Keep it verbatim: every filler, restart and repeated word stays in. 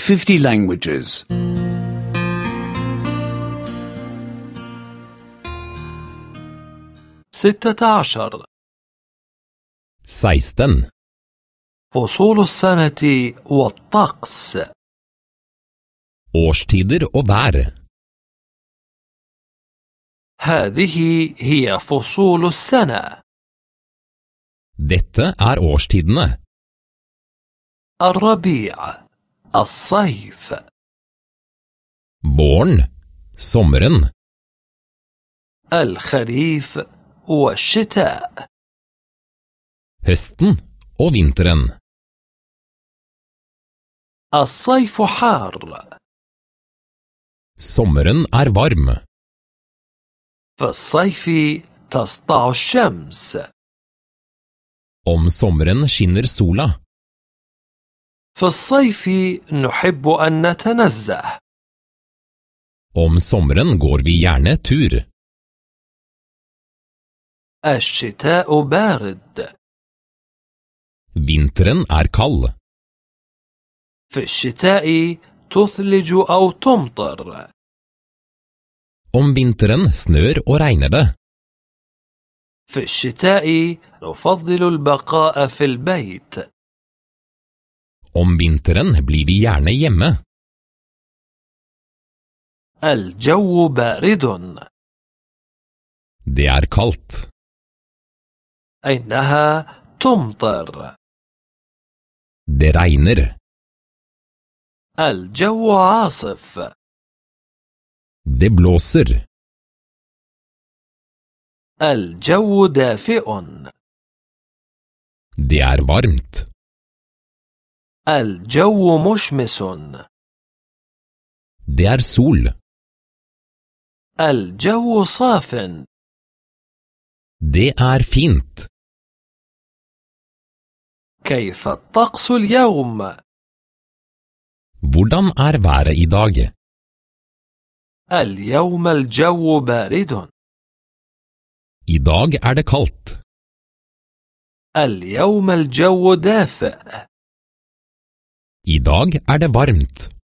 fifty languages. ستة عشر. seksten. فصول السنة والطقس. Årstider og vær. هذه هي فصول السنة. Dette er årstidene. الربيع، الصيف. Våren, sommeren. الخريف والشتاء. Høsten og vinteren. الصيف حار. Sommeren er varm. في الصيف تسطع الشمس. Om sommeren skinner sola. في الصيف نحب أن نتنزه. Om sommeren går vi gjerne tur. الشتاء بارد. Vinteren er kald. في الشتاء تثلج أو تمطر. Om vinteren snør og regner det. في الشتاء نفضل البقاء في البيت. Om vinteren blir vi gjerne hjemme. الجو بارد. Det er kaldt. إنها تمطر. Det regner. الجو عاصف. Det blåser. الجو دافئ. Det er varmt. الجو مشمس. Det er sol. الجو صاف. Det er fint. كيف الطقس اليوم؟ Hvordan er været i dag? اليوم الجو بارد. I dag er det kaldt. اليوم الجو دافئ. I dag er det varmt.